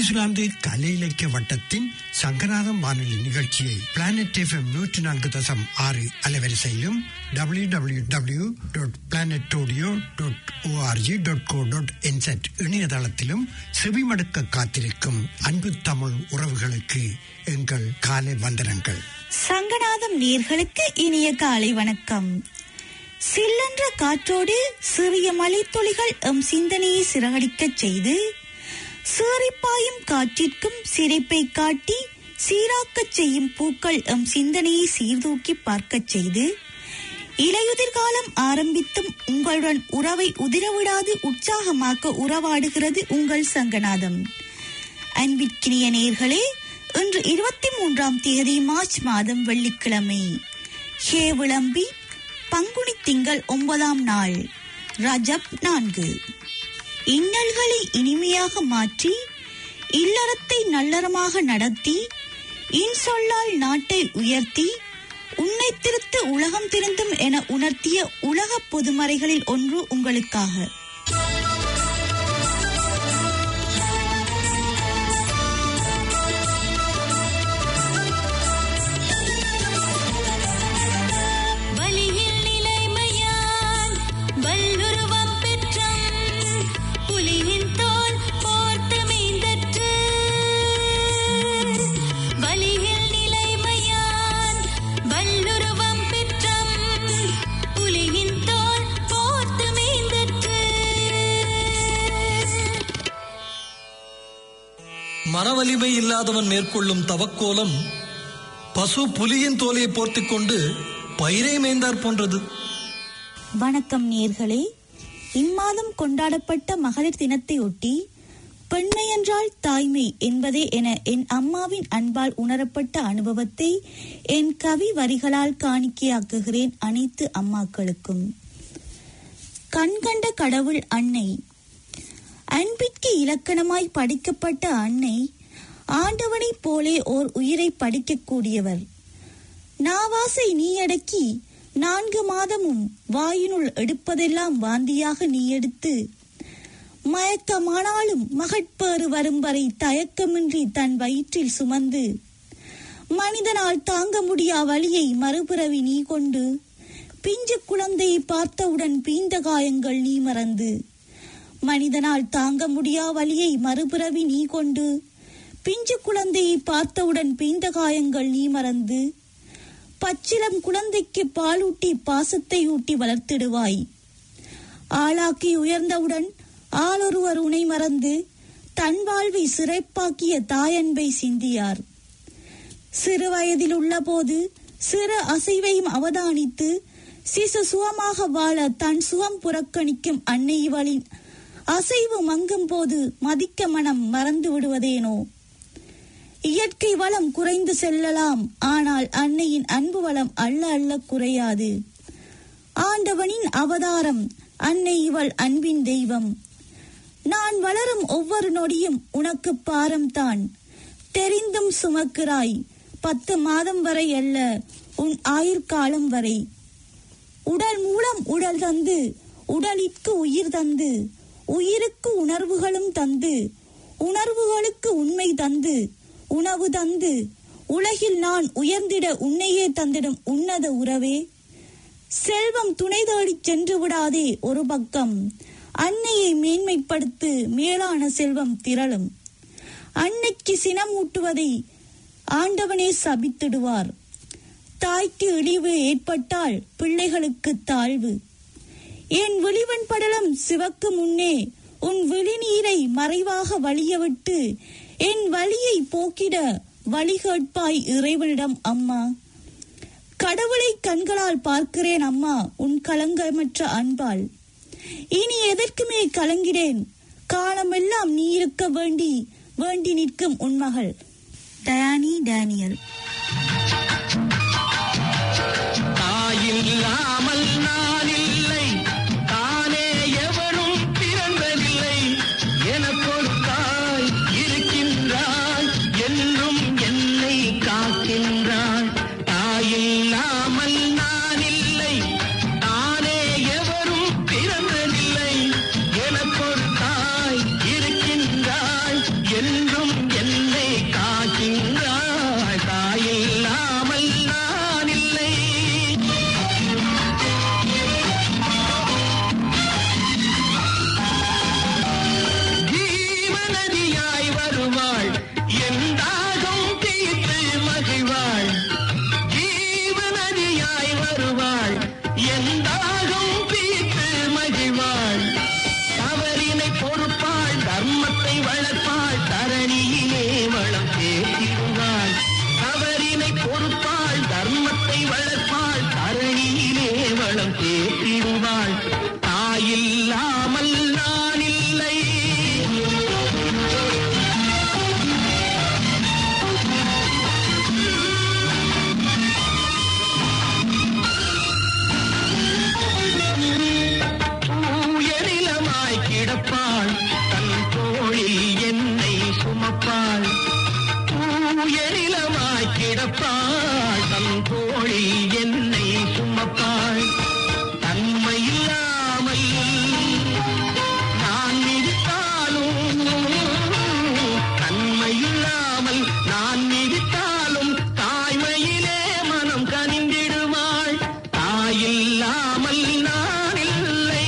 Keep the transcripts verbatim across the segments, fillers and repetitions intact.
New Zealand கலை இலக்கிய வட்டத்தின் சங்கராதம் வானொலி நிகழ்ச்சியை பிளானட் எஃப்எம் நூற்றி நான்கு தசம் ஆறு அலைவரிசையிலும் W W W dot planet audio dot org dot co dot என்செட் இணையதளத்திலும் செவிமடுக்க காத்திருக்கும் அன்பு தமிழ் உறவுகளுக்கு எங்கள் காலை வந்தனங்கள். சங்கநாதம் நேயர்களுக்கு இனிய காலை வணக்கம். சில்லென்ற காற்றோடு சிறிய மலைத்துளிகள் எம் சிந்தனையை சிறகடிக்கச் செய்து சீறிப்பாயும் காற்றிற்கும் சிரிப்பை காட்டி சீராக்கச் செய்யும் பூக்கள் எம் சிந்தனையை சீர்தூக்கி பார்க்கச் செய்து இலையுதிர்காலம் ஆரம்பித்தும் உங்களுடன் உறவை உதிரவிடாது உற்சாகமாக்க உறவாடுகிறது உங்கள் சங்கநாதம். அன்பிற்கினிய நேயர்களே, இன்று இருபத்தி மூன்றாம் தேதி மார்ச் மாதம் வெள்ளிக்கிழமை, ஹே விளம்பி பங்குனி திங்கள் ஒன்பதாம் நாள், ரஜப் நான்கு. இன்னல்களை இனிமையாக மாற்றி இல்லறத்தை நல்லறமாக நடத்தி இன்சொல்லால் நாட்டை உயர்த்தி உன்னை திருத்த உலகம் திருந்தும் என உணர்த்திய உலக பொதுமறைகளில் ஒன்று உங்களுக்காக. மனவலிமை இல்லாதவன் மேற்கொள்ளும் தவக்கோலம் பசு புலியின் தோலையை போர்த்திக் கொண்டு பயிரை மேய்ந்தார் போன்றது. வணக்கம் நேயர்களே, இம்மாதம் கொண்டாடப்பட்ட மகளிர் தினத்தை ஒட்டி பெண்மை என்றால் தாய்மை என்பதே என என் அம்மாவின் அன்பால் உணரப்பட்ட அனுபவத்தை என் கவி வரிகளால் காணிக்கையாக்குகிறேன் அனைத்து அம்மாக்களுக்கும். கண்கண்ட கடவுள் அன்னை, அன்பிற்கு இலக்கணமாய் படிக்கப்பட்ட அன்னை ஆண்டவனைப் போலே ஓர் உயிரை படிக்கக்கூடியவர். நாவாசை நீ அடக்கி நான்கு மாதமும் வாயினுள் எடுப்பதெல்லாம் வாந்தியாக நீ எடுத்து மயக்கமானாலும் மகட்பேறு வரும் வரை தயக்கமின்றி தன் வயிற்றில் சுமந்து மனிதனால் தாங்க முடியா வலியை மறுபிறவி நீ கொண்டு பிஞ்சு குழந்தையை பார்த்தவுடன் பீந்த காயங்கள் நீ மறந்து மனிதனால் தாங்க முடியா வலியை மறுபிறவி நீ கொண்டு பிஞ்சு குழந்தையை பார்த்தவுடன் பீந்த காயங்கள் நீ மறந்து பச்சிலம் குழந்தைக்கு பாலூட்டி பாசத்தை ஊட்டி வளர்த்திடுவாய். ஆளாக்கி உயர்ந்தவுடன் ஆளொருவர் உனை மறந்து தன் வாழ்வை சிறைப்பாக்கிய தாயன்பை சிந்தியார். சிறு வயதில் உள்ள போது சிறு அசைவையும் அவதானித்து சிசு சுகமாக வாழ தன் சுகம் புறக்கணிக்கும் அன்னை இவளின் அசைவு மங்கும் போது மதிக்க மனம் மறந்து விடுவதேனோ? இயற்கை வளம் குறைந்து செல்லலாம், ஆனால் அன்னையின் அன்பு வளம் அள்ள அள்ள குறையாது. ஆண்டவனின் அவதாரம் அன்னை இவள் அன்பின் தெய்வம். நான் வளரும் ஒவ்வொரு நொடியும் உனக்கு பாரம் தான், தெரிந்தும் சுமக்கிறாய். பத்து மாதம் வரை அல்ல, உன் ஆயுட்காலம் வரை. உடல் மூலம் உடல் தந்து உடலிற்கு உயிர் தந்து உயிருக்கு உணர்வுகளும் தந்து உணர்வுகளுக்கு உண்மை தந்து உணவு தந்து உலகில் நான் உயர்ந்திட உன்னையே தந்திடும் உன்னத உறவே. செல்வம் துணை தேடி சென்று விடாதே ஒரு பக்கம், அன்னையை மேன்மைப்படுத்து மேலான செல்வம் திரளும். அன்னைக்கு சினம் ஊட்டுவதை ஆண்டவனே சபித்திடுவார். தாய்க்கு இழிவு ஏற்பட்டால் பிள்ளைகளுக்கு தாழ்வு. என் விழிவன் படலம் சிவக்கு முன்னே உன் விழிநீரை மறைவாக வழியவிட்டு என் வலியை போக்கிட வழி கேட்பாய் இறைவனிடம் அம்மா. கடவுளை கண்களால் பார்க்கிறேன் அம்மா உன் களங்கமற்ற அன்பால். இனி எதற்குமே கலங்கிறேன், காலமெல்லாம் நீ இருக்க வேண்டி வேண்டி நிற்கும் உன் மகள். Diani Daniel. தாயில்லாமல் நான் இல்லை, தானே எவரும் பிறந்ததில்லை. எனக்கொரு தாய் இருக்கின்றாள், என்றும் என்னை காக்கின்றாள். தாயில்லாமல் நான் இல்லை, தானே எவரும் பிறந்ததில்லை. எனக்கொரு தாய் இருக்கின்றாள், என்றும் தோளில் என்னை சுமப்பாள். தன்மையில்லாமல் நான் மிதித்தாலும் தன்மையில்லாமல் நான் மிதித்தாலும் தாய்மையிலே மனம் கனிந்திடுவாள். தாயில்லாமல் நான் இல்லை.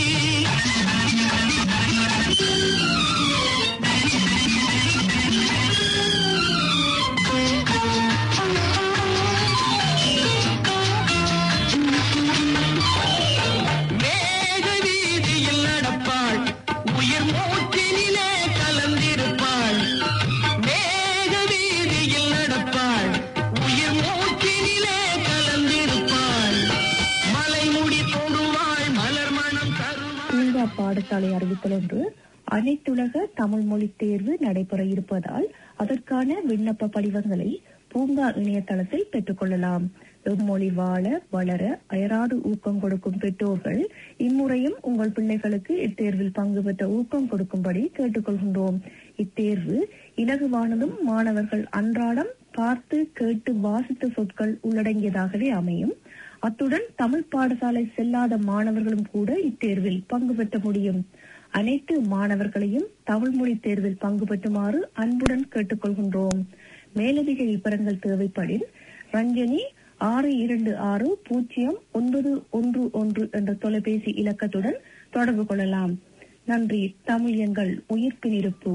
மேக வீதியில் நடப்பாள், உயிர் மூச்சினிலே கலந்திருப்பாள். மேக வீதியில் நடப்பாள், உயிர் மூச்சினிலே கலந்திருப்பாள். மலைமுடி தொடுவாள், மலர் மனம் தருவாள். பூங்கா பாடசாலை அறிவித்தல் ஒன்று அனைத்துலக தமிழ் மொழி தேர்வு நடைபெற இருப்பதால் அதற்கான விண்ணப்ப படிவங்களை பூங்கா இணையதளத்தில் பெற்றுக் கொள்ளலாம். எம்மொழி வாழ வளர அயராது ஊக்கம் கொடுக்கும் பெற்றோர்கள் இம்முறையும் உங்கள் பிள்ளைகளுக்கு இத்தேர்வில் பங்கு பெற்ற ஊக்கம் கொடுக்கும்படி கேட்டுக்கொள்கின்றோம். இத்தேர்வு இலகுவானதும் மாணவர்கள் அன்றாடம் பார்த்து கேட்டு வாசித்த சொற்கள் உள்ளடங்கியதாகவே அமையும். அத்துடன் தமிழ் பாடசாலை செல்லாத மாணவர்களும் கூட இத்தேர்வில் பங்கு பெற்ற முடியும். அனைத்து மாணவர்களையும் தமிழ் மொழி தேர்வில் பங்கு பெற்றுமாறு அன்புடன் கேட்டுக்கொள்கின்றோம். மேலதிக விவரங்கள் தேவைப்படின் ரஞ்சனி ஆறு இரண்டு ஆறு பூஜ்ஜியம் ஒன்பது ஒன்று ஒன்று என்ற தொலைபேசி இலக்கத்துடன் தொடர்பு கொள்ளலாம். நன்றி. தமிழ் எங்கள் உயிர்ப்பின் இருப்பு.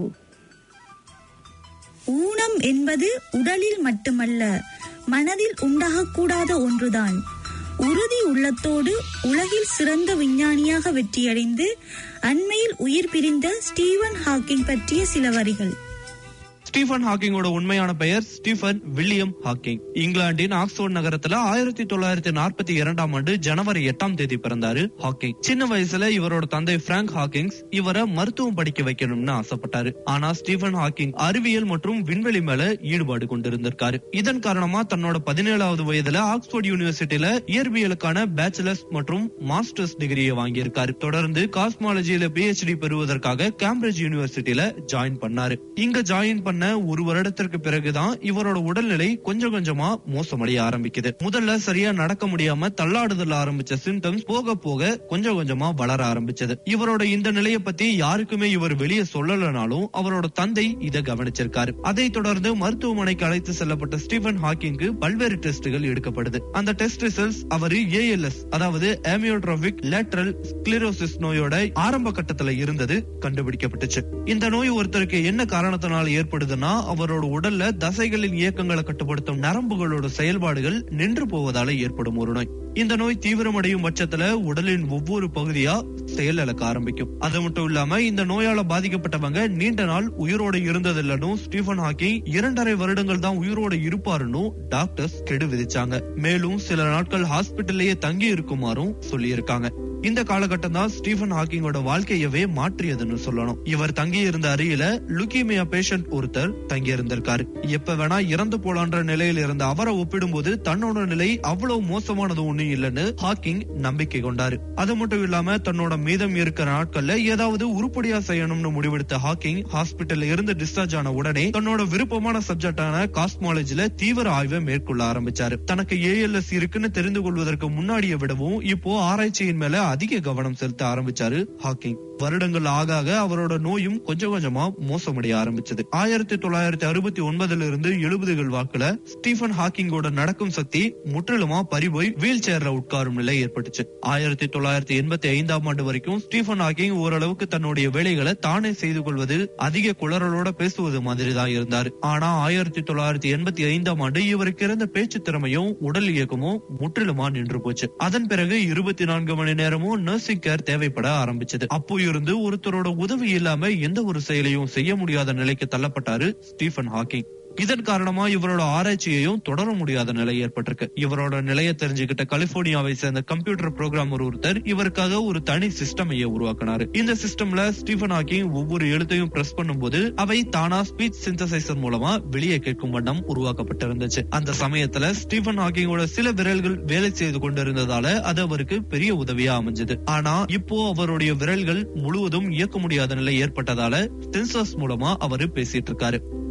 ஊனம் என்பது உடலில் மட்டுமல்ல, மனதில் உண்டாகக்கூடாத ஒன்றுதான். உறுதி உள்ளத்தோடு உலகில் சிறந்த விஞ்ஞானியாக வெற்றியடைந்து அண்மையில் உயிர் பிரிந்த ஸ்டீவன் ஹாக்கிங் பற்றிய சில வரிகள். ஸ்டீஃபன் ஹாக்கிங்கோட உண்மையான பெயர் ஸ்டீஃபன் வில்லியம் ஹாக்கிங். இங்கிலாந்தின் ஆக்ஸ்போர்ட் நகரத்துல ஆயிரத்தி தொள்ளாயிரத்தி நாற்பத்தி இரண்டாம் ஆண்டு ஜனவரி எட்டாம் தேதி பிறந்தாரு ஹாக்கிங். சின்ன வயசுல இவரோட தந்தை பிராங்க் ஹாக்கிங்ஸ் இவரை மருத்துவம் படிக்க வைக்கணும்னு ஆசைப்பட்டாரு. ஆனா ஸ்டீஃபன் ஹாக்கிங் அறிவியல் மற்றும் விண்வெளி மேல ஈடுபாடு கொண்டிருந்திருக்காரு. இதன் காரணமா தன்னோட பதினேழாவது வயதுல ஆக்ஸ்போர்ட் யூனிவர்சிட்டியில இயற்பியலுக்கான பேச்சுலர்ஸ் மற்றும் மாஸ்டர்ஸ் டிகிரியை வாங்கியிருக்காரு. தொடர்ந்து காஸ்மாலஜியில பிஹெச்டி பெறுவதற்காக கேம்பிரிட்ஜ் யூனிவர்சிட்டியில ஜாயின் பண்ணாரு. இங்க ஜாயின் பண்ண ஒரு வருடத்திற்கு பிறகுதான் இவரோட உடல்நிலை கொஞ்சம் கொஞ்சமா மோசமடைய ஆரம்பிக்குது. முதல்ல சரியா நடக்க முடியாம தள்ளாடுதல் ஆரம்பிச்ச சிம்டம்ஸ் போக போக கொஞ்சம் கொஞ்சமா வளர ஆரம்பிச்சது. இவரோட இந்த நிலையை பத்தி யாருக்குமே இவர் வெளியே சொல்லலனாலும் அவரோட தந்தை இதை கவனிச்சிருக்காரு. அதை தொடர்ந்து மருத்துவமனைக்கு அழைத்து செல்லப்பட்ட ஸ்டீஃபன் ஹாக்கிங்கு பல்வேறு டெஸ்டுகள் எடுக்கப்படுது. அந்த டெஸ்ட் ரிசல்ட்ஸ் அவரு ஏஎல்எஸ் அதாவது ஆமியோட்ரோபிக் லேட்டரல் ஸ்க்ளரோசிஸ் நோயோட ஆரம்ப கட்டத்துல இருந்தது கண்டுபிடிக்கப்பட்டுச்சு. இந்த நோய் ஒருத்தருக்கு என்ன காரணத்தினால் ஏற்படுது, அவரோட உடல்ல தசைகளின் இயக்கங்களை கட்டுப்படுத்தும் நரம்புகளோட செயல்பாடுகள் நின்று போவதால ஏற்படும் ஒரு நோய். இந்த நோய் தீவிரமடையும் பட்சத்துல உடலின் ஒவ்வொரு பகுதியா செயலிழக்க ஆரம்பிக்கும். அது மட்டும் இல்லாம இந்த நோயால பாதிக்கப்பட்டவங்க நீண்ட நாள் உயிரோட இருந்ததில்லைன்னு ஸ்டீஃபன் ஹாக்கிங் இரண்டரை வருடங்கள் தான் உயிரோட இருப்பாருன்னு டாக்டர்ஸ் கெடு விதிச்சாங்க. மேலும் சில நாட்கள் ஹாஸ்பிட்டல்லையே தங்கி இருக்குமாறும் சொல்லி இருக்காங்க. இந்த காலகட்டம் தான் ஸ்டீஃபன் ஹாக்கிங்கோட வாழ்க்கையவே மாற்றியதுன்னு சொல்லணும். இவர் தங்கி இருந்த அருகில லுக்கீமியா பேஷண்ட் ஒருத்தர் தங்கி இருந்திருக்காரு. எப்ப வேணா இறந்து போலான்ற நிலையில் இருந்த அவரை ஒப்பிடும்போது தன்னோட நிலை அவ்வளவு மோசமானது ஒண்ணு இல்லைன்னு ஹாக்கிங் நம்பிக்கை கொண்டாரு. அது மட்டும் இல்லாம தன்னோட மீதம் இருக்கிற நாட்கள்ல ஏதாவது உருப்படியா செய்யணும்னு முடிவெடுத்த ஹாக்கிங் ஹாஸ்பிட்டல்ல இருந்து டிஸ்சார்ஜ் ஆன உடனே தன்னோட விருப்பமான சப்ஜெக்டான காஸ்மாலஜில தீவிர ஆய்வை மேற்கொள்ள ஆரம்பிச்சாரு. தனக்கு ஏஎல்எஸ் இருக்குன்னு தெரிந்து கொள்வதற்கு முன்னாடியை விடவும் இப்போ ஆராய்ச்சியின் மேல அதிக கவனம் செலுத்த ஆரம்பிச்சாரு ஹாக்கிங். வருடங்கள் ஆக ஆக அவரோட நோயும் கொஞ்சம் கொஞ்சமா மோசமடைய ஆரம்பிச்சது. ஆயிரத்தி தொள்ளாயிரத்தி அறுபத்தி ஒன்பதுல இருந்து எழுபதுகள் வாக்குல ஸ்டீஃபன் ஹாக்கிங்கோட நடக்கும் சக்தி முற்றிலுமா பறிபோய் வீல் சேர்ல உட்காரும் நிலை ஏற்பட்டுச்சு. ஆயிரத்தி தொள்ளாயிரத்தி எண்பத்தி ஐந்தாம் ஆண்டு வரைக்கும் ஸ்டீஃபன் ஹாக்கிங் ஓரளவுக்கு தன்னுடைய வேலைகளை தானே செய்து கொள்வது, அதிக குளறலோட பேசுவது மாதிரி தான் இருந்தாரு. ஆனா ஆயிரத்தி தொள்ளாயிரத்தி எண்பத்தி ஐந்தாம் ஆண்டு இவருக்கு இருந்த பேச்சு திறமையும் உடல் இயக்கமும் முற்றிலுமா நின்று போச்சு. அதன் பிறகு இருபத்தி நான்கு மணி நேரமும் நர்சிங் கேர் தேவைப்பட ஆரம்பிச்சது. அப்போ இருந்து ஒருத்தரோட உதவி இல்லாம எந்த ஒரு செயலையும் செய்ய முடியாத நிலைக்கு தள்ளப்பட்டாரு ஸ்டீஃபன் ஹாக்கிங். இதன் காரணமா இவரோட ஆராய்ச்சியையும் தொடர முடியாத நிலை ஏற்பட்டிருக்கு. இவரோட நிலையை தெரிஞ்சுக்கிட்ட கலிபோர்னியாவை சேர்ந்த கம்ப்யூட்டர் புரோகிராமர் ஒருத்தர் இவருக்காக ஒரு தனி சிஸ்டமையை உருவாக்கினாரு. இந்த சிஸ்டம்ல ஸ்டீஃபன் ஹாக்கிங் ஒவ்வொரு எழுத்தையும் பிரஸ் பண்ணும் போது அவை தானா ஸ்பீச் சிந்தசைசர் மூலமா வெளியே கேட்கும் வண்ணம் உருவாக்கப்பட்டிருந்துச்சு. அந்த சமயத்துல ஸ்டீஃபன் ஹாக்கிங்கோட சில விரல்கள் வேலை செய்து கொண்டிருந்ததால அது அவருக்கு பெரிய உதவியா அமைஞ்சது. ஆனா இப்போ அவருடைய விரல்கள் முழுவதும் இயக்க முடியாத நிலை ஏற்பட்டதால சென்சர்ஸ் மூலமா அவரு பேசிட்டு இருக்காரு.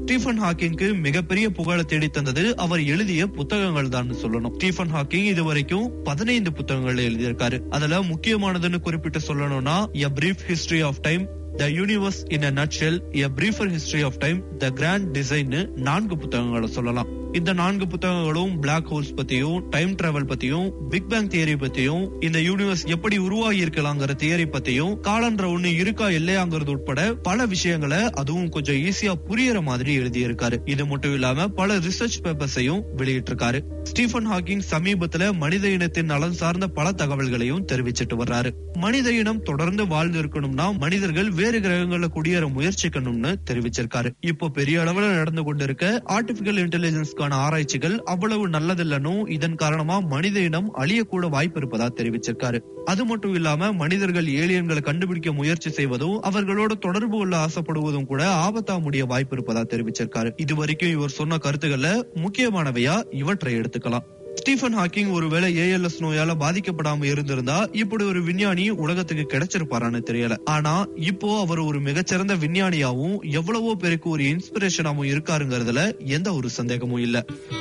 ஸ்டீஃபன் ஹாக்கிங்க்கு மிகப்பெரிய புகழை தேடி தந்தது அவர் எழுதிய புத்தகங்கள் தான் சொல்லணும். ஸ்டீஃபன் ஹாக்கிங் இதுவரைக்கும் பதினைந்து புத்தகங்கள் எழுதியிருக்காரு. அதுல முக்கியமானதுன்னு குறிப்பிட்டு சொல்லணும்னா A Brief History of Time, The Universe in a Nutshell, A Briefer History of Time, The Grand Design நான்கு புத்தகங்களை சொல்லலாம். இந்த நான்கு புத்தகங்களும் பிளாக் ஹோல்ஸ் பத்தியும், டைம் டிராவல் பத்தியும், பிக் பேங் தியரி பத்தியும், இந்த யூனிவர்ஸ் எப்படி உருவாகி இருக்கலாங்கிற தியரி பத்தியும், காலன்ற ஒண்ணு இருக்கா இல்லையாங்கிறது உட்பட பல விஷயங்களை அதுவும் கொஞ்சம் ஈஸியா புரியற மாதிரி எழுதி இருக்காரு. இது மட்டும் இல்லாம பல ரிசர்ச் பேப்பர்ஸையும் வெளியிட்டு இருக்காரு. ஸ்டீஃபன் ஹாக்கிங் சமீபத்துல மனித இனத்தின் நலன் சார்ந்த பல தகவல்களையும் தெரிவிச்சிட்டு வர்றாரு. மனித இனம் தொடர்ந்து வாழ்ந்து இருக்கணும்னா மனிதர்கள் வேறு கிரகங்கள்ல குடியேற முயற்சிக்கணும்னு தெரிவிச்சிருக்காரு. இப்போ பெரிய அளவுல நடந்து கொண்டிருக்க ஆர்டிபிஷியல் இன்டெலிஜென்ஸ் ஆராய்ச்சிகள் அவ்வளவு நல்லதில்லனும், இதன் காரணமா மனித இனம் அழியக்கூட வாய்ப்பு இருப்பதா தெரிவிச்சிருக்காரு. அது மட்டும் இல்லாம மனிதர்கள் ஏலியன்களை கண்டுபிடிக்க முயற்சி செய்வதும் அவர்களோட தொடர்பு கொள்ள ஆசைப்படுவதும் கூட ஆபத்தா முடிய வாய்ப்பு இருப்பதா தெரிவிச்சிருக்காரு. இதுவரைக்கும் இவர் சொன்ன கருத்துக்களை முக்கியமானவையா இவற்றை எடுத்துக்கலாம். ஸ்டீஃபன் ஹாக்கிங் ஒருவேளை ஏஎல்எஸ் நோயால பாதிக்கப்படாம இருந்திருந்தா இப்படி ஒரு விஞ்ஞானி உலகத்துக்கு கிடைச்சிருப்பாரான்னு தெரியல. ஆனா இப்போ அவர் ஒரு மிகச்சிறந்த விஞ்ஞானியாவும் எவ்வளவோ பேருக்கு ஒரு இன்ஸ்பிரேஷனாவும் இருக்காருங்கிறதுல எந்த ஒரு சந்தேகமும் இல்ல.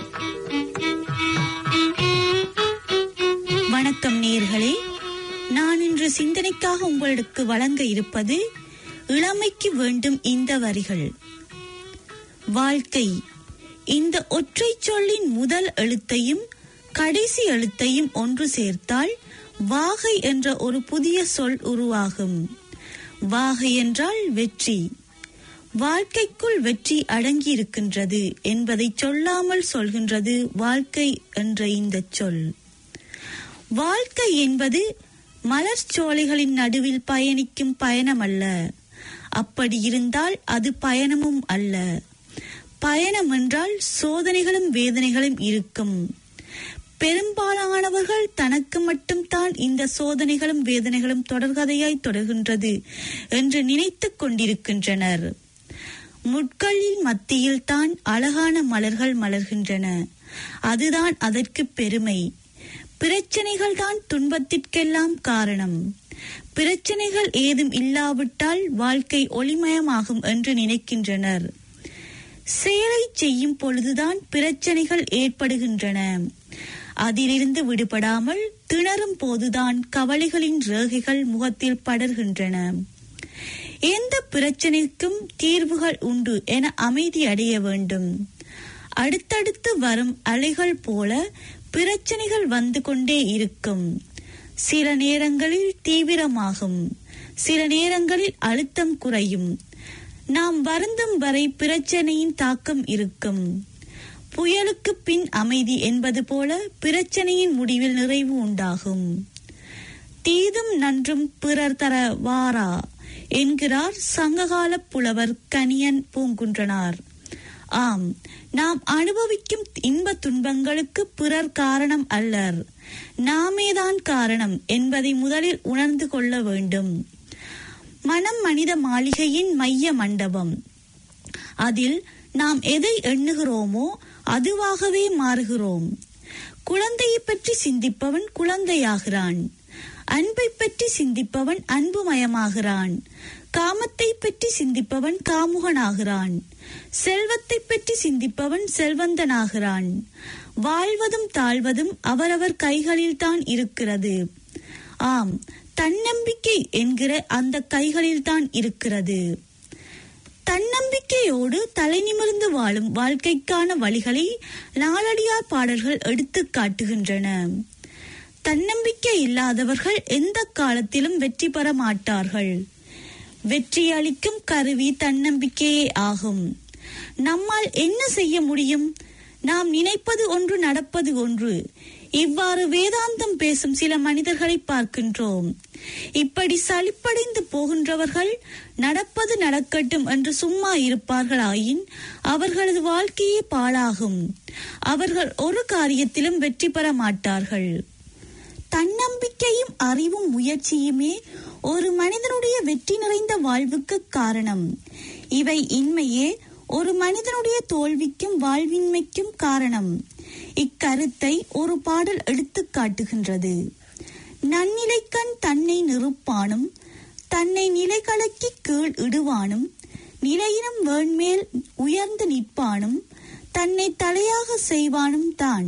வணக்கம் நேயர்களே, நான் இன்று சிந்தனைக்காக உங்களுக்கு வழங்க இருப்பது இளமைக்கு வேண்டும் இந்த வரிகள். வாழ்க்கை இந்த ஒற்றை சொல்லின் முதல் எழுத்தையும் கடைசி எழுத்தையும் ஒன்று சேர்த்தால் வாகை என்ற ஒரு புதிய சொல் உருவாகும். வாகை என்றால் வெற்றி. வாழ்க்கைக்குள் வெற்றி அடங்கி இருக்கின்றது என்பதை சொல்லாமல் சொல்கின்றது வாழ்க்கை என்ற இந்த சொல். வாழ்க்கை என்பது மலர் சோலைகளின் நடுவில் பயணிக்கும் பயணம் அல்ல. அப்படி இருந்தால் அது பயணமும் அல்ல. பயணம் என்றால் சோதனைகளும் வேதனைகளும் இருக்கும். பெரும்பாலானவர்கள் தனக்கு மட்டும்தான் இந்த சோதனைகளும் வேதனைகளும் தொடர்கதையாய் தொடர்கின்றது என்று நினைத்துக் கொண்டிருக்கின்றனர். முட்களின் மத்தியில் தான் அழகான மலர்கள் மலர்கின்றன. அதுதான் அதற்கு பெருமை. பிரச்சனைகள் தான் துன்பத்திற்கெல்லாம் காரணம். பிரச்சனைகள் ஏதும் இல்லாவிட்டால் வாழ்க்கை ஒளிமயமாகும் என்று நினைக்கின்றனர். செயலை செய்யும் பொழுதுதான் பிரச்சனைகள் ஏற்படுகின்றன. அதிலிருந்து விடுபடாமல் திணறும் போதுதான் கவலைகளின் ரேகைகள் முகத்தில் படர்கின்றன. எந்த பிரச்சனைக்கும் தீர்வுகள் உண்டு என அமைதி அடைய வேண்டும். அடுத்தடுத்து வரும் அலைகள் போல பிரச்சனைகள் வந்து கொண்டே இருக்கும். சில நேரங்களில் தீவிரமாகும், சில நேரங்களில் அழுத்தம் குறையும். நாம் வருந்தும் வரை பிரச்சனையின் தாக்கம் இருக்கும். புயலுக்கு பின் அமைதி என்பது போல பிரச்சனையின் முடிவில் நிறைவு உண்டாகும். தீதும் நன்றும் பிறர் தர வாரா என்கிறார் சங்ககால புலவர் கணியன் பூங்குன்றனார். ஆம், நாம் அனுபவிக்கும் இன்ப துன்பங்களுக்கு பிறர் காரணம் அல்லர், நாமேதான் காரணம் என்பதை முதலில் உணர்ந்து கொள்ள வேண்டும். மனம் மனித மாளிகையின் மைய மண்டபம். அதில் நாம் எதை எண்ணுகிறோமோ அதுவாகவே மாறுகிறோம். குழந்தையை பற்றி சிந்திப்பவன் குழந்தையாகிறான். அன்பை பற்றி சிந்திப்பவன் அன்புமயமாகிறான். காமத்தை பற்றி சிந்திப்பவன் காமுகனாகிறான். செல்வத்தை பற்றி சிந்திப்பவன் செல்வந்தனாகிறான். வாழ்வதும் தாழ்வதும் அவரவர் கைகளில் தான் இருக்கிறது. ஆம், தன்னம்பிக்கை என்கிற அந்த கைகளில் தான் இருக்கிறது. தன்னம்பிக்கையோடு தலை நிமிர்ந்து வாழும் வாழ்க்கைக்கான வழிகளை நாலடியார் பாடல்கள் எடுத்து காட்டுகின்றன. தன்னம்பிக்கை இல்லாதவர்கள் எந்த காலத்திலும் வெற்றி பெற மாட்டார்கள். வெற்றி அளிக்கும் கருவி தன்னம்பிக்கையே ஆகும். நம்மால் என்ன செய்ய முடியும்? நாம் நினைப்பது ஒன்று, நடப்பது ஒன்று. இவ்வாறு வேதாந்தம் பேசும் சில மனிதர்களை பார்க்கின்றோம். இப்படி சலிப்படைந்து போகின்றவர்கள் நடப்பது நடக்கட்டும் என்று சும்மா இருப்பார்களாயின் அவர்களது வாழ்க்கையே பாழாகும். அவர்கள் ஒரு காரியத்திலும் வெற்றி பெற மாட்டார்கள். தன்னம்பிக்கையும் அறிவும் முயற்சியுமே ஒரு மனிதனுடைய வெற்றி நிறைந்த வாழ்வுக்கு காரணம். இவை இன்மையே ஒரு மனிதனுடைய தோல்விக்கும் வாழ்வின்மைக்கும் காரணம். இக்கருத்தை ஒரு பாடல் எடுத்து காட்டுகின்றது. நன்னிலைக்கண் தன்னை நிறுப்பானும் தன்னை நிலைகளக்கி கீழ் இடுவானும் நிலையினும் வேண்மேல் உயர்ந்து நிற்பானும் தன்னை தலையாக செய்வானும் தான்.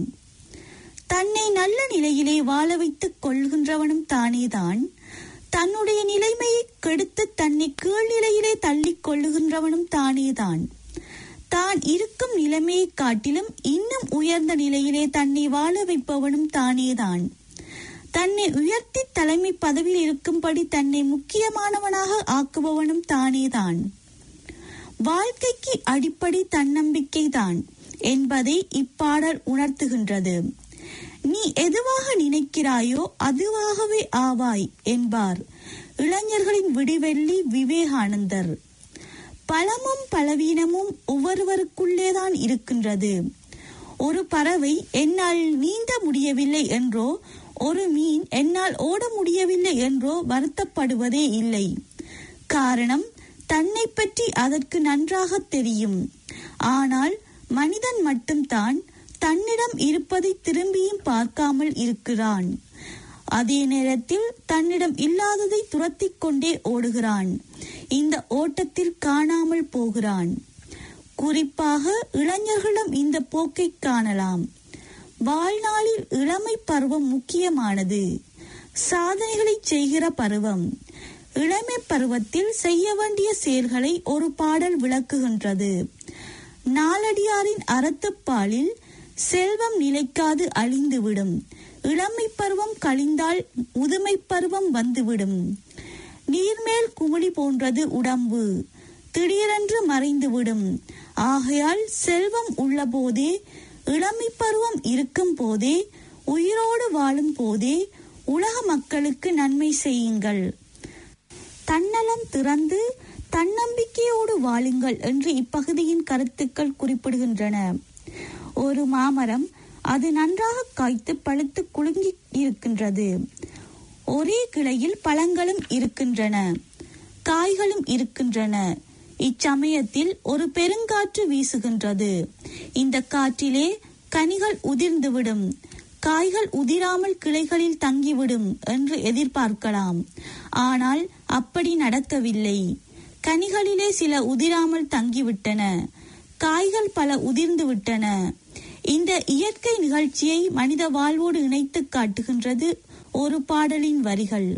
தன்னை நல்ல நிலையிலே வாழ வைத்துக் கொள்கின்றவனும் தானேதான். தன்னுடைய நிலைமையை கெடுத்து தன்னை கீழ்நிலையிலே தள்ளிக் கொள்ளுகின்றவனும் தானேதான். தான் இருக்கும் நிலைமையை காட்டிலும் இன்னும் உயர்ந்த நிலையிலே தன்னை வாழ வைப்பவனும் தானேதான். தன்னை உயர்த்தி தலைமை பதவியில் இருக்கும்படி தன்னை முக்கியமானவனாக ஆக்குபவனும் தானேதான். வாழ்க்கைக்கு அடிப்படை தன்னம்பிக்கை தான் என்பதை இப்பாடல் உணர்த்துகின்றது. நீ எதுவாக நினைக்கிறாயோ அதுவாகவே ஆவாய் என்பார் இளைஞர்களின் விடிவெள்ளி விவேகானந்தர். பலமும் பலவீனமும் ஒவ்வொருவருக்குள்ளேதான் இருக்கின்றது. ஒரு பறவை என்னால் நீந்த முடியவில்லை என்றோ ஒரு மீன் என்னால் ஓட முடியவில்லை என்றோ வருத்தப்படுவதே இல்லை. காரணம், தன்னை பற்றி அதற்கு நன்றாக தெரியும். ஆனால் மனிதன் மட்டும்தான் தன்னிடம் இருப்பதை திரும்பியும் பார்க்காமல் இருக்கிறான். அதே நேரத்தில் தன்னிடம் இல்லாததை துரத்திக் கொண்டே ஓடுகிறான். இந்த ஓட்டத்தில் காணாமல் போகிறான். குறிப்பாக இளைஞர்களிடம் இந்த போக்கை காணலாம். வாழ்நாளில் இளமை பருவம் முக்கியமானது. சாதனைகளை செய்கிற பருவம். இளமை பருவத்தில் செய்ய வேண்டிய செயல்களை ஒரு பாடல் விளக்குகின்றது. நாலடியாரின் அறத்துப்பாலில் செல்வம் நிலைக்காது அழிந்துவிடும். இளமை பருவம் கழிந்தால் முதுமை பருவம் வந்துவிடும். நீர்மேல் குமிழி போன்றது உடம்பு, திடீரென்று மறைந்துவிடும். ஆகையால் செல்வம் உள்ள போதே, இளமை பருவம் இருக்கும் போதே, உயிரோடு வாழும் போதே உலக மக்களுக்கு நன்மை செய்யுங்கள். தன்னலம் திறந்து தன்னம்பிக்கையோடு வாழுங்கள் என்று இப்பகுதியின் கருத்துக்கள் குறிப்பிடுகின்றன. ஒரு மாமரம் அது நன்றாக காய்த்து பழுத்து குலுங்கி இருக்கின்றது. ஒரே கிளையில் பழங்களும் இருக்கின்றன, காய்களும் இருக்கின்றன. இச்சமயத்தில் ஒரு பெருங்காற்று வீசுகின்றது. இந்த காற்றிலே கனிகள் உதிர்ந்துவிடும், காய்கள் உதிராமல் கிளைகளில் தங்கிவிடும் என்று எதிர்பார்க்கலாம். ஆனால் அப்படி நடக்கவில்லை. கனிகளிலே சில உதிராமல் தங்கிவிட்டன, காய்கள் பல உதிர்ந்து விட்டன. இந்த இயற்கை நிகழ்ச்சியை மனித வாழ்வோடு இணைத்து காட்டுகின்றது ஒரு பாடலின் வரிகள்.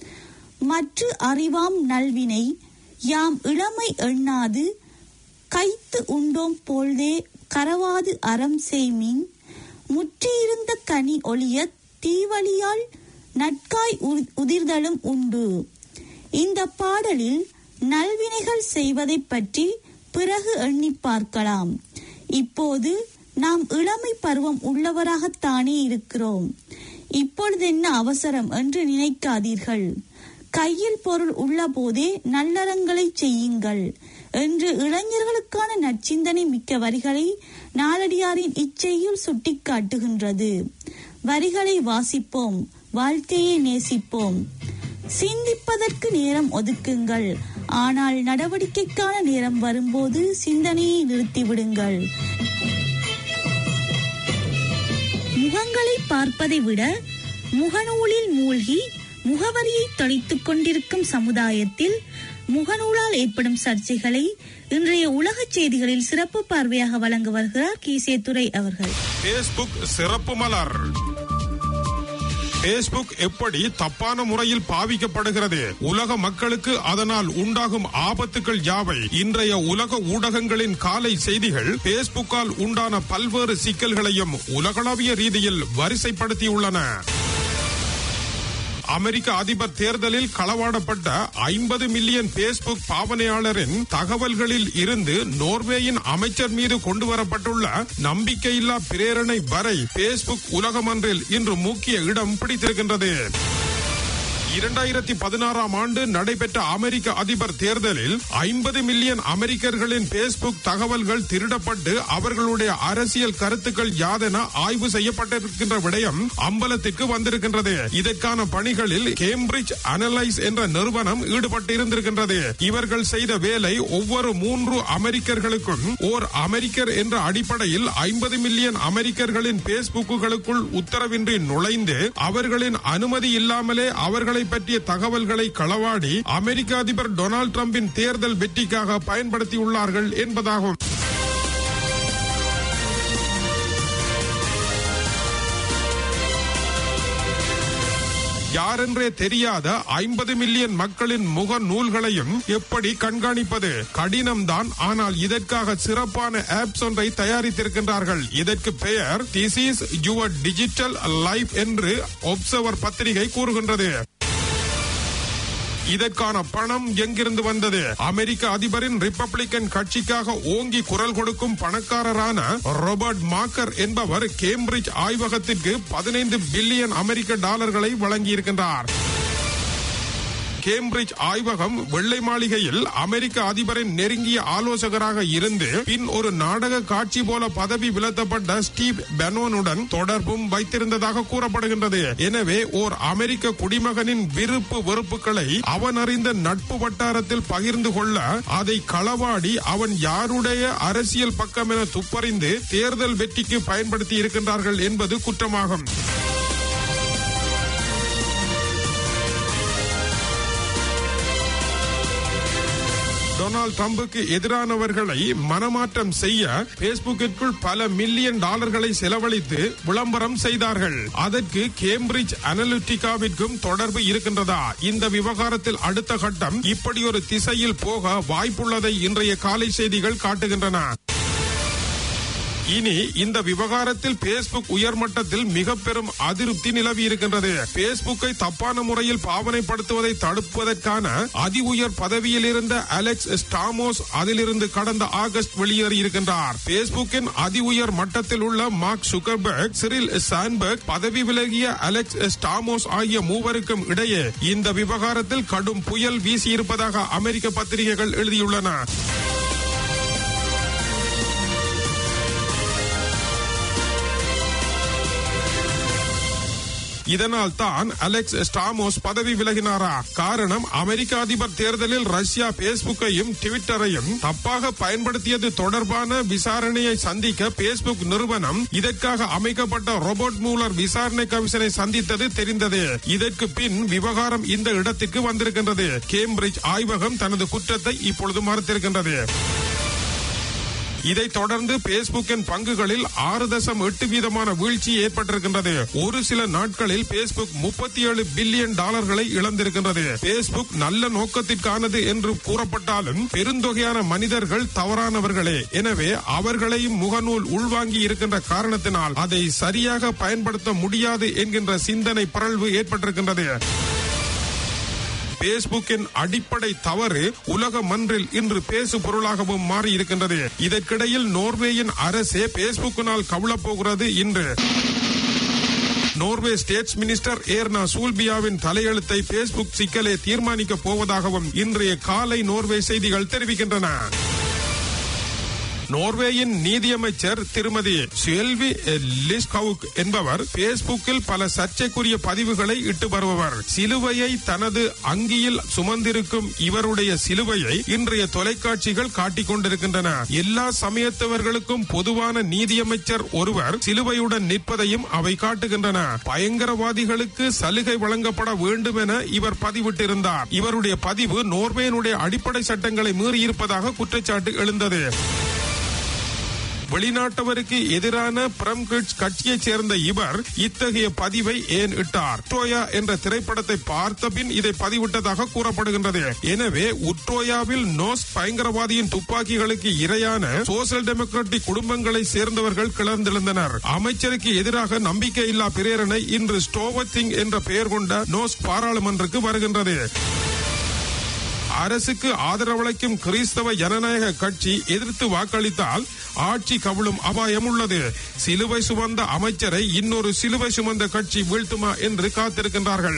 மற்ற அறிவாம் நல்வினை யாம் இளமை எண்ணாது கைத்து உண்டோம் போல்தே கரவாது அறம் செய்மின் முற்றியிருந்த கனி ஒளிய தீவழியால் நட்காய் உதிர்தலும் உண்டு. இந்த பாடலில் நல்வினைகள் செய்வதை பற்றி பிறகு எண்ணி பார்க்கலாம். இப்போது நாம் இளமை பருவம் உள்ளவராகத்தானே இருக்கிறோம். இப்பொழுது என்ன அவசரம் என்று நினைக்காதீர்கள். கையில் பொருள் உள்ள போதே நல்லறங்களை செய்யுங்கள் என்று இளைஞர்களுக்கான நற்சிந்தனை மிக்க வரிகளை நாலடியாரின் இச்செய்யுள் சுட்டிக்காட்டுகின்றது. வரிகளை வாசிப்போம், வாழ்க்கையை நேசிப்போம். சிந்திப்பதற்கு நேரம் ஒதுக்குங்கள், ஆனால் நடவடிக்கைக்கான நேரம் வரும்போது சிந்தனையை நிறுத்திவிடுங்கள். முகங்களை பார்ப்பதை விட முகநூலில் மூழ்கி முகவரியை தொலைத்துக் கொண்டிருக்கும் சமுதாயத்தில் முகநூலால் ஏற்படும் சர்ச்சைகளை இன்றைய உலக செய்திகளில் சிறப்பு பார்வையாக வழங்க வருகிறார் கீசே துரை அவர்கள். பேஸ்புக் சிறப்பு மலர். பேஸ்புக் எப்படி தப்பான முறையில் பாவிக்கப்படுகிறது, உலக மக்களுக்கு அதனால் உண்டாகும் ஆபத்துக்கள் யாவை? இன்றைய உலக ஊடகங்களின் காலை செய்திகள் பேஸ்புக்கால் உண்டான பல்வேறு சிக்கல்களையும் உலகளவிய ரீதியில் வரிசைப்படுத்தியுள்ளன. அமெரிக்க அதிபர் தேர்தலில் களவாடப்பட்ட ஐம்பது மில்லியன் பேஸ்புக் பாவனையாளரின் தகவல்களில் இருந்து நோர்வேயின் அமைச்சர் மீது கொண்டு வரப்பட்டுள்ள நம்பிக்கையில்லா பிரேரணை வரை பேஸ்புக் உலகமன்றில் இன்று முக்கிய இடம் பிடித்திருக்கின்றது. இரண்டாயிரத்தி பதினாறாம் ஆண்டு நடைபெற்ற அமெரிக்க அதிபர் தேர்தலில் ஐம்பது மில்லியன் அமெரிக்கர்களின் பேஸ்புக் தகவல்கள் திருடப்பட்டு அவர்களுடைய அரசியல் கருத்துக்கள் யாதென ஆய்வு செய்யப்பட்டிருக்கின்ற விடயம் அம்பலத்திற்கு வந்திருக்கின்றது. இதற்கான பணிகளில் கேம்பிரிட்ஜ் அனலைஸ் என்ற நிறுவனம் ஈடுபட்டிருந்திருக்கின்றது. இவர்கள் செய்த வேலை ஒவ்வொரு மூன்று அமெரிக்கர்களுக்கும் ஓர் அமெரிக்கர் என்ற அடிப்படையில் ஐம்பது மில்லியன் அமெரிக்கர்களின் பேஸ்புக்குகளுக்குள் உத்தரவின்றி நுழைந்து அவர்களின் அனுமதி இல்லாமலே அவர்களை தங்களை பற்றிய தகவல்களை களவாடி அமெரிக்க அதிபர் டொனால்டு டிரம்பின் தேர்தல் வெற்றிக்காக பயன்படுத்தியுள்ளார்கள் என்பதாகும். யாரென்றே தெரியாத ஐம்பது மில்லியன் மக்களின் முக நூல்களையும் எப்படி கண்காணிப்பது? கடினம்தான். ஆனால் இதற்காக சிறப்பான ஆப்ஸ் ஒன்றை தயாரித்திருக்கின்றார்கள். இதற்கு பெயர் this is your digital life என்று ஒப்சர்வர் பத்திரிகை கூறுகின்றது. இதற்கான பணம் எங்கிருந்து வந்தது? அமெரிக்க அதிபரின் ரிப்பப்ளிகன் கட்சிக்காக ஓங்கி குரல் கொடுக்கும் பணக்காரரான ராபர்ட் மாக்கர் என்பவர் கேம்பிரிட்ஜ் ஆய்வகத்திற்கு பதினைந்து பில்லியன் அமெரிக்க டாலர்களை வழங்கியிருக்கின்றார். கேம்பிரிட்ஜ் ஆய்வகம் வெள்ளை மாளிகையில் அமெரிக்க அதிபரின் நெருங்கிய ஆலோசகராக இருந்து பின் ஒரு நாடக காட்சி போல பதவி விலத்தப்பட்ட ஸ்டீவ் பெனோனுடன் தொடர்பும் வைத்திருந்ததாக கூறப்படுகின்றது. எனவே ஓர் அமெரிக்க குடிமகனின் விருப்பு வெறுப்புகளை அவன் அறிந்த நட்பு வட்டாரத்தில் பகிர்ந்து கொள்ள அதை களவாடி அவன் யாருடைய அரசியல் பக்கம் என துப்பறிந்து தேர்தல் வெற்றிக்கு பயன்படுத்தி இருக்கின்றார்கள் என்பது குற்றமாகும். டொனால்டு டிரம்புக்கு எதிரானவர்களை மனமாற்றம் செய்ய பேஸ்புக்கிற்குள் பல மில்லியன் டாலர்களை செலவழித்து விளம்பரம் செய்தார்கள். அதற்கு கேம்பிரிட்ஜ் அனலிட்டிகாவிற்கும் தொடர்பு இருக்கின்றதா? இந்த விவகாரத்தில் அடுத்த கட்டம் இப்படி ஒரு திசையில் போக வாய்ப்புள்ளதை இன்றைய காலை செய்திகள் காட்டுகின்றன. இனி இந்த விவகாரத்தில் பேஸ்புக் உயர்மட்டத்தில் மிக பெரும் அதிருப்தி நிலவி இருக்கின்றது. பேஸ்புக்கை தப்பான முறையில் பாவனைப்படுத்துவதை தடுப்பதற்கான அதி உயர் பதவியில் இருந்த அலெக்ஸ் ஸ்டாமோஸ் அதிலிருந்து கடந்த ஆகஸ்ட் வெளியேறி இருக்கின்றார். பேஸ்புக்கின் அதி உயர் மட்டத்தில் உள்ள மார்க் சுக்கர்பர்க், சிரில் சாண்ட்பர்க், பதவி விலகிய அலெக்ஸ் ஸ்டாமோஸ் ஆகிய மூவருக்கும் இடையே இந்த விவகாரத்தில் கடும் புயல் வீசியிருப்பதாக அமெரிக்க பத்திரிகைகள் எழுதியுள்ளன. இதனால் தான் அலெக்ஸ் ஸ்டாமோஸ் பதவி விலகினாரா? காரணம், அமெரிக்க அதிபர் தேர்தலில் ரஷ்யா பேஸ்புக்கையும் ட்விட்டரையும் தப்பாக பயன்படுத்தியது தொடர்பான விசாரணையை சந்திக்க பேஸ்புக் நிறுவனம் இதற்காக அமைக்கப்பட்ட ரோபோட் மூலர் விசாரணை கமிஷனை சந்தித்தது தெரிந்தது. இதற்கு பின் விவகாரம் இந்த இடத்திற்கு வந்திருக்கின்றது. கேம்பிரிட்ஜ் ஆய்வகம் தனது குற்றத்தை இப்பொழுது மறுத்திருக்கின்றது. இதைத் தொடர்ந்து பேஸ்புக்கின் பங்குகளில் ஆறு தசம் எட்டு வீதமான வீழ்ச்சி ஏற்பட்டிருக்கின்றது. ஒரு சில நாட்களில் பேஸ்புக் முப்பத்தி ஏழு பில்லியன் டாலர்களை இழந்திருக்கின்றது. பேஸ்புக் நல்ல நோக்கத்திற்கானது என்று கூறப்பட்டாலும் பெருந்தொகையான மனிதர்கள் தவறானவர்களே. எனவே அவர்களையும் முகநூல் உள்வாங்கி இருக்கின்ற காரணத்தினால் அதை சரியாக பயன்படுத்த முடியாது என்கின்ற சிந்தனை பிறழ்வு ஏற்பட்டிருக்கின்றது. பேஸ்புக்கின் அடிப்படை தவறு உலக மன்றில் இன்று பேசு பொருளாகவும் மாறி இருக்கின்றது. இதற்கிடையில் நோர்வேயின் அரசே பேஸ்புக்கினால் கவிழப் போகிறது. இன்று நோர்வே ஸ்டேட்ஸ் மினிஸ்டர் ஏர்னா சூல்பியாவின் தலையெழுத்தை பேஸ்புக் சிக்கலை தீர்மானிக்க போவதாகவும் இன்றைய காலை நோர்வே செய்திகள் தெரிவிக்கின்றன. நோர்வேயின் நீதியமைச்சர் திருமதி செல்வி லிஸ்கவுக் என்பவர் பேஸ்புக்கில் பல சர்ச்சைக்குரிய பதிவுகளை இட்டு வருபவர். சிலுவையை தனது அங்கியில் சுமந்திருக்கும் இவருடைய சிலுவையை இன்றைய தொலைக்காட்சிகள் காட்டிக் கொண்டிருக்கின்றன. எல்லா சமயத்தவர்களுக்கும் பொதுவான நீதியமைச்சர் ஒருவர் சிலுவையுடன் நிற்பதையும் அவை காட்டுகின்றன. பயங்கரவாதிகளுக்கு சலுகை வழங்கப்பட வேண்டும் என இவர் பதிவிட்டிருந்தார். இவருடைய பதிவு நோர்வேயினுடைய அடிப்படை சட்டங்களை மீறியிருப்பதாக குற்றச்சாட்டு எழுந்தது. வெளிநாட்டவருக்கு எதிரான பிரம்கிட்ஸ் கட்சியைச் சேர்ந்த இவர் இத்தகைய பதிவை ஏன் இட்டார்? உட்ரோயா என்ற திரைப்படத்தை பார்த்த பின் இதை பதிவிட்டதாக கூறப்படுகின்றது. எனவே உட்ரோயாவில் நோஸ் பயங்கரவாதியின் துப்பாக்கிகளுக்கு இரையான சோசியல் டெமோக்ராட்டிக் குடும்பங்களை சேர்ந்தவர்கள் கிளர்ந்தெழுந்தனர். அமைச்சருக்கு எதிராக நம்பிக்கையில்லா பிரேரணை இன்று ஸ்டோவத்திங் என்ற பெயர் கொண்ட நோஸ் பாராளுமன்றக்கு வருகின்றது. அரசுக்கு ஆதரவளிக்கும் கிறிஸ்தவ ஜனநாயக கட்சி எதிர்த்து வாக்களித்தால் ஆட்சி கவிழும் அபாயம் உள்ளது. சிலுவை சுமந்த அமைச்சரை இன்னொரு சிலுவை சுமந்த கட்சி வீழ்த்துமா என்று காத்திருக்கின்றார்கள்.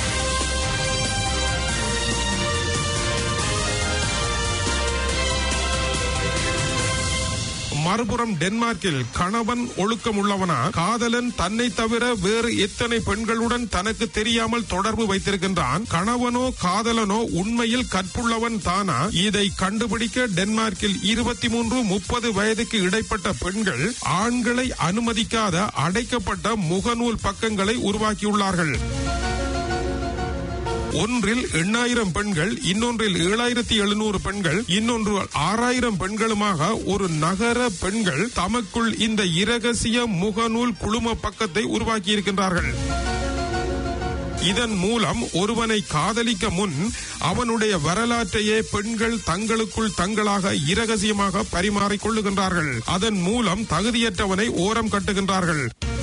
மறுபுறம் டென்மார்க்கில் கணவன் ஒழுக்கம் உள்ளவனா? காதலன் தன்னை தவிர வேறு எத்தனை பெண்களுடன் தனக்கு தெரியாமல் தொடர்பு வைத்திருக்கின்றான்? கணவனோ காதலனோ உண்மையில் கற்புள்ளவன் தானா? இதை கண்டுபிடிக்க டென்மார்க்கில் இருபத்தி மூன்று முப்பது வயதுக்கு இடைப்பட்ட பெண்கள் ஆண்களை அனுமதிக்காத அடைக்கப்பட்ட முகநூல் பக்கங்களை உருவாக்கியுள்ளார்கள். ஒன்றில் எண்ணாயிரம் பெண்கள், இன்னொன்றில் ஏழாயிரத்தி எழுநூறு பெண்கள், இன்னொன்று ஆறாயிரம் பெண்களுமாக ஒரு நகர பெண்கள் தமக்குள் இந்த இரகசிய முகநூல் குழும பக்கத்தை உருவாக்கி இருக்கின்றார்கள். இதன் மூலம் ஒருவனை காதலிக்க முன் அவனுடைய வரலாற்றையே பெண்கள் தங்களுக்குள் தங்களாக இரகசியமாக பரிமாறிக் கொள்ளுகின்றார்கள். அதன் மூலம் தகுதியற்றவனை ஓரம் கட்டுகின்றார்கள்.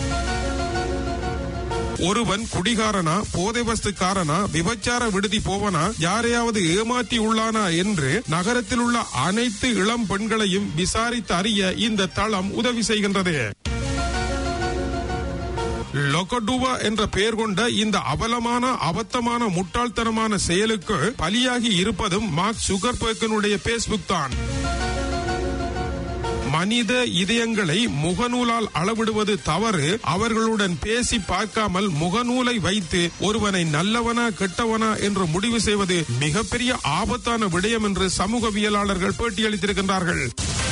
ஒருவன் குடிகாரனா, போதை வஸ்துக்காரனா, விபச்சார விடுதி போவனா, யாரையாவது ஏமாற்றி உள்ளானா என்று நகரத்தில் உள்ள அனைத்து இளம் பெண்களையும் விசாரித்து அறிய இந்த தளம் உதவி செய்கின்றது. லொகடுவா என்ற பெயர் கொண்ட இந்த அவலமான அபத்தமான முட்டாள்தனமான செயலுக்கு பலியாகி இருப்பதும் மார்க் சுகர்பர்கனுடைய பேஸ்புக் தான். மனித இதயங்களை முகநூலால் அளவிடுவது தவறு. அவர்களுடன் பேசி பார்க்காமல் முகநூலை வைத்து ஒருவனை நல்லவனா கெட்டவனா என்று முடிவு செய்வது மிகப்பெரிய ஆபத்தான விடயம் என்று சமூகவியலாளர்கள் பேட்டியளித்திருக்கின்றார்கள்.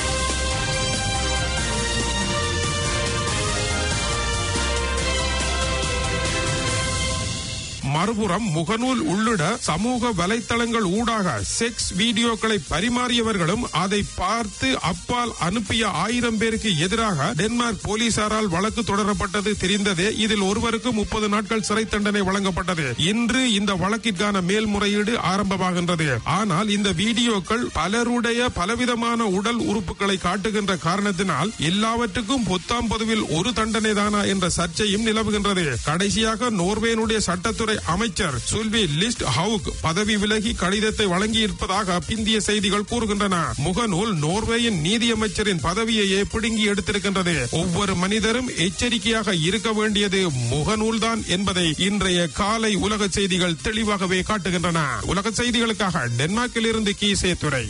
மறுபுறம் முகநூல் உள்ளிட சமூக வலைத்தளங்கள் ஊடாக செக்ஸ் வீடியோக்களை பரிமாறியவர்களும் அதை பார்த்து அப்பால் அனுப்பிய ஆயிரம் பேருக்கு எதிராக டென்மார்க் போலீசாரால் வழக்கு தொடரப்பட்டது தெரிந்ததே. இதில் ஒருவருக்கு முப்பது நாட்கள் சிறை தண்டனை வழங்கப்பட்டது. இன்று இந்த வழக்கிற்கான மேல்முறையீடு ஆரம்பமாகின்றது. ஆனால் இந்த வீடியோக்கள் பலருடைய பலவிதமான உடல் உறுப்புகளை காட்டுகின்ற காரணத்தினால் எல்லாவற்றுக்கும் பொத்தாம் பொதுவில் ஒரு தண்டனை தானா என்ற சர்ச்சையும் நிலவுகின்றது. கடைசியாக நோர்வேனுடைய சட்டத்துறை அமைச்சர் சுல்வி லிஸ்ட் ஹவுக் பதவி விலகி கடிதத்தை வழங்கியிருப்பதாக பிந்திய செய்திகள் கூறுகின்றன. முகநூல் நோர்வேயின் நீதியமைச்சரின் பதவியையே பிடுங்கி எடுத்திருக்கின்றது. ஒவ்வொரு மனிதரும் எச்சரிக்கையாக இருக்க வேண்டியது முகநூல் தான் என்பதை இன்றைய காலை உலக செய்திகள் தெளிவாகவே காட்டுகின்றன. உலக செய்திகளுக்காக டென்மார்க்கில் இருந்து கீசே துரை.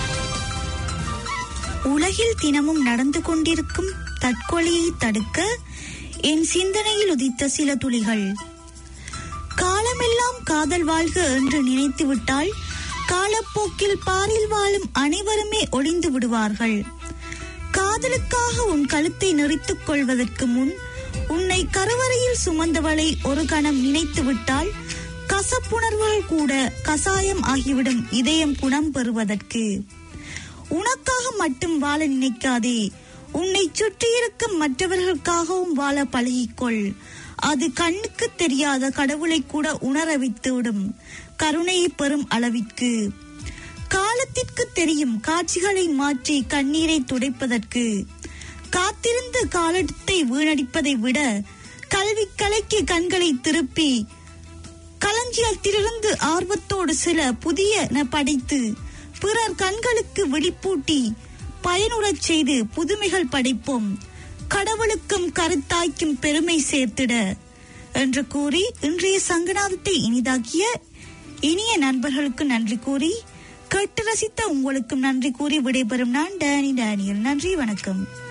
உலகில் தினமும் நடந்து கொண்டிருக்கும் தற்கொலையை தடுக்க என் சிந்தனையில் உதித்த சில துளிகள். காலமெல்லாம் காதல் வாழ்க என்று நினைத்து விட்டால் காலப்போக்கில் பாரில் வாழும் அனைவருமே ஒளிந்து விடுவார்கள். காதலுக்காக உன் கழுத்தை நெறித்துக் கொள்வதற்கு முன் உன்னை கருவறையில் சுமந்தவளை ஒரு கணம் நினைத்து விட்டால் கசப்புணர்வுகள் கூட கசாயம் ஆகிவிடும் இதயம் குணம் பெறுவதற்கு. உனக்காக மட்டும் வாழ நினைக்காதே, உன்னை சுற்றியிருக்கும் மற்றவர்களுக்காகவும் வாழ பழகிக்கொள். அது கண்ணுக்கு தெரியாத கடவுளை கூட உணர வைத்துவிடும் கருணையை பெறும் அளவிற்கு. காலத்திற்கு தெரியும் காட்சிகளை மாற்றி கண்ணீரை துடைப்பதற்கு. காத்திருந்து காலத்தை வீணடிப்பதை விட கல்வி கலைக்கு கண்களை திருப்பி களஞ்சியத்திலிருந்து ஆர்வத்தோடு சில புதிய படைத்து பிறர் கண்களுக்கு விழிப்பூட்டி பயனுறச் செய்து புதுமைகள் படைப்போம். கடவுளுக்கும் கருத்தாய்க்கும் பெருமை சேர்த்திட என்று கூறி இன்றைய சங்கநாதத்தை இனிதாக்கிய இனிய நண்பர்களுக்கு நன்றி கூறி கேட்டு ரசித்த உங்களுக்கும் நன்றி கூறி விடைபெறும் நான் டேனி டேனியல். நன்றி, வணக்கம்.